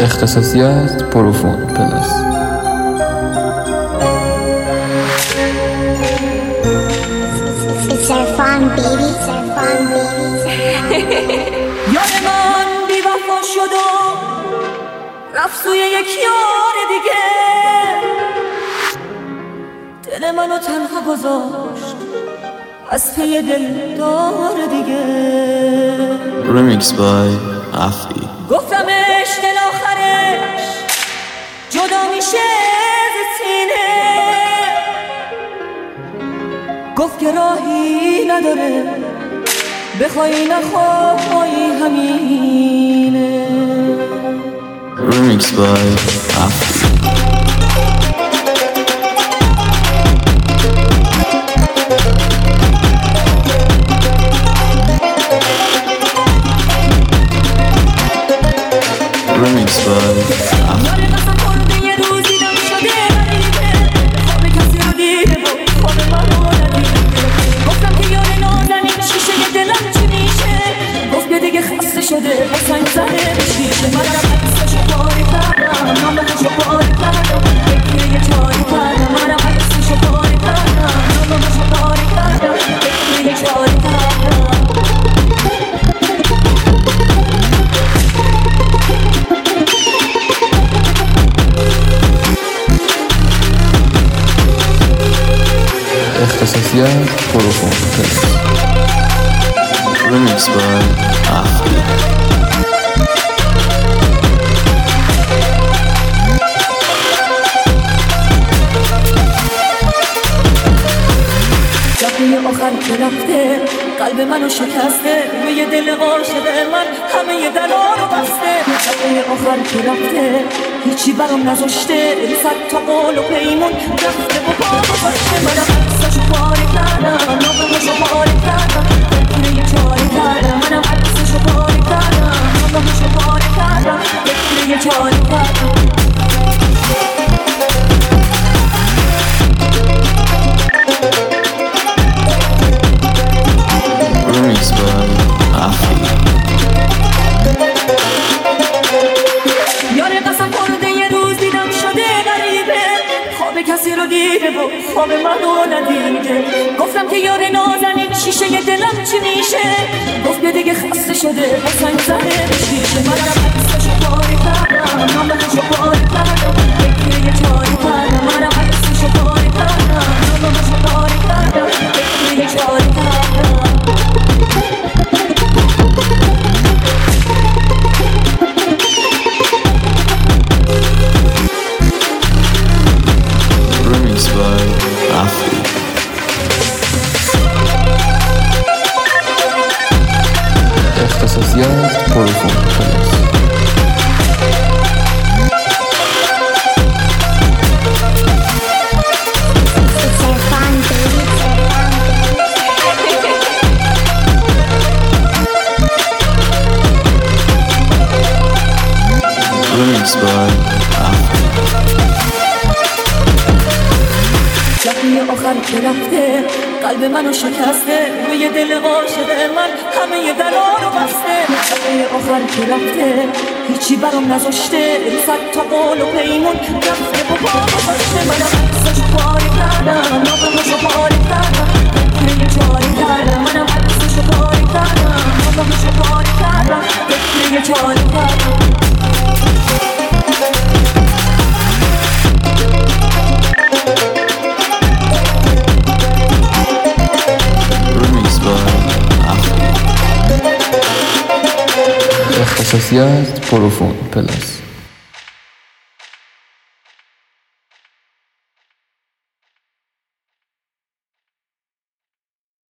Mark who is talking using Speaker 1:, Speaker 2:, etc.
Speaker 1: اختصاصیات پروفون پلاس.
Speaker 2: یار من بی وفا شد و رفت سوی یک یار دیگه، دل منو تنها گذاشت از پی دلدار دیگه.
Speaker 3: Remix by Afi.
Speaker 2: گفتمش دل آخرش جدا میشه ز سینه، گفت که راهی نداره بخوای نخوای همینه.
Speaker 3: Remix by Afi. Remix by Afi.
Speaker 2: یار قسم خورده یه روزی دم شده غریبه، خواب کسی رو دیده و خواب منو ندیده. گفتم که یار نازنین شیشه دلم چی میشه، گفت که دیگه خسته شده با سنگ زده بشیشه. منم حسشو پاره کردم، نامشو پاره کردم، فکر یه چاره کردم. منم حسشو پاره کردم، نامشو پاره کردم، فکر یه چاره کردم.
Speaker 1: اختصاصیات پروفون پلاس.
Speaker 3: Remix by Afi.
Speaker 2: دفعه آخر که رفته قلب منو شکسته، روی دل عاشق من همه دلا رو بسته. دفعه آخر که رفته هیچی برام نذاشته، صد تا قول و پیمون رفته و پا گذاشته. منم عکسشو پاره کردم، نامشو پاره کردم، فکر یه چاره کردم. منم عکسشو پاره کردم، نامشو پاره کردم، فکر یه چاره کردم.
Speaker 3: Remix by Afi.
Speaker 2: یار قسم خورده یه روز دیدم شده غریبه، خواب کسی رو دیده و خواب منو ندیده. گفتم که یار نازنین شیشه دلم چی میشه، گفت که دیگه خسته شده با سنگ زده بشیشه. منم عکسشو پاره کردم، نامشو پاره کردم، فکر یه چاره کردم. منم عکسشو پاره کردم، نامشو پاره کردم، فکر یه چاره کردم.
Speaker 3: Remix by Afi.
Speaker 1: اختصاصیات پروفون پلاس.
Speaker 3: Remix by Afi.
Speaker 2: دفعه آخر که رفته قلب منو شکسته، روی دل عاشق من همه دلا رو بسته. دفعه آخر که رفته هیچی برام نذاشته، صد تا قول و پیمون رفته و پا گذاشته. منم عکسشو پاره کردم، نامشو پاره کردم، فکر یه چاره کردم. منم عکسشو پاره کردم، نامشو پاره کردم، فکر یه چاره کردم.
Speaker 3: Remix by Afi.
Speaker 1: اختصاصیات پروفون پلاس.